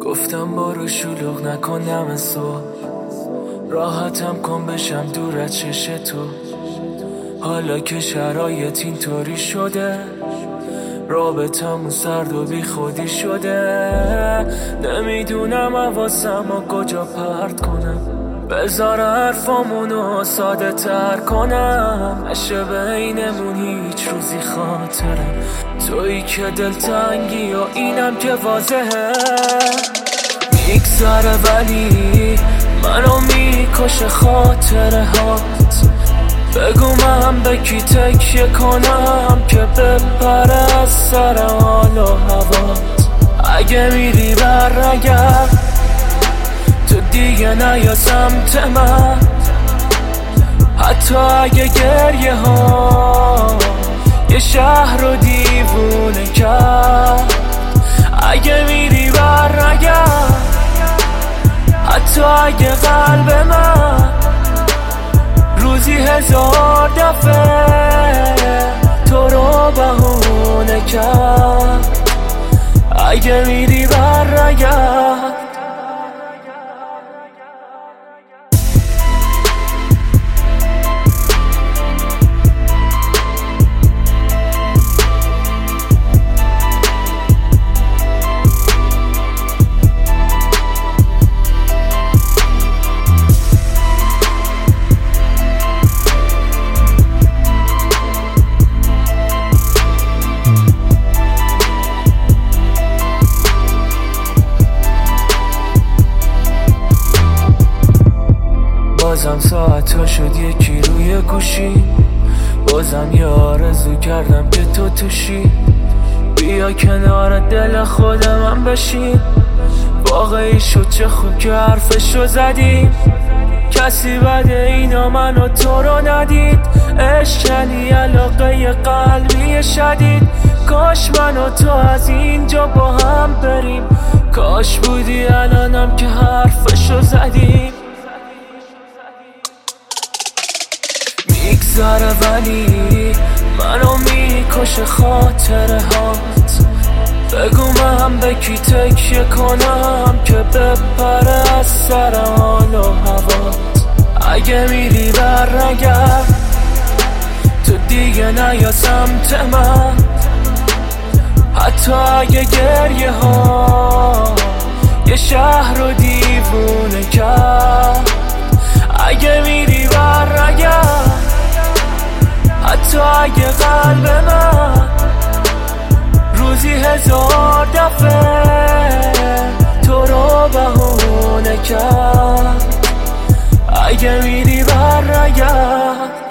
گفتم برو شلوغ نکنم صبح، راحتم کن بشم دور از چش تو. حالا که شرایط اینطوری شده، رابطمون سرد و بی خودی شده. نمیدونم حواسمو کجا پرت کنم، بذار حرفامونو ساده تر کنم. نشه بینمون هیچ روزی خاطرم، تویی که دلتنگی و اینم که واضحه. میگذره ولی منو میکشه خاطره هات. بگو من به کی تکیه کنم که بپره از سر حال و هوات. اگه میری برگرد تو دیگه نیا سمت من، حتی اگه گریه ها یه شهر رو دیوونه کرد. اگه میری برگرد حتی اگه قلب من روزی 1000 دفعه تو رو بهونه کرد. اگه میری برگرد. بازم ساعت شد یکی روی گوشی، بازم یه آرزو کردم که تو توشی. بیا کنار دل خود من بشین، واقعی شد چه خوب که حرفشو زدی. کسی بده اینا منو تو رو ندید، عشق یعنی علاقه قلبی شدید. کاش من و تو از اینجا با هم بریم، کاش بودی الانم که حرفشو زدیم. میگذره ولی منو میکشه خاطره هات. بگو من به کی تکیه کنم که بپره از سر حال و هوات. اگه میری برگرد تو دیگه نیا سمت من، حتی اگه گریه ها یه شهر رو دیوونه کرد. اگه میری برگرد حتی اگه قلب من روزی 1000 دفعه تو رو بهونه کرد. اگه میری برگرد.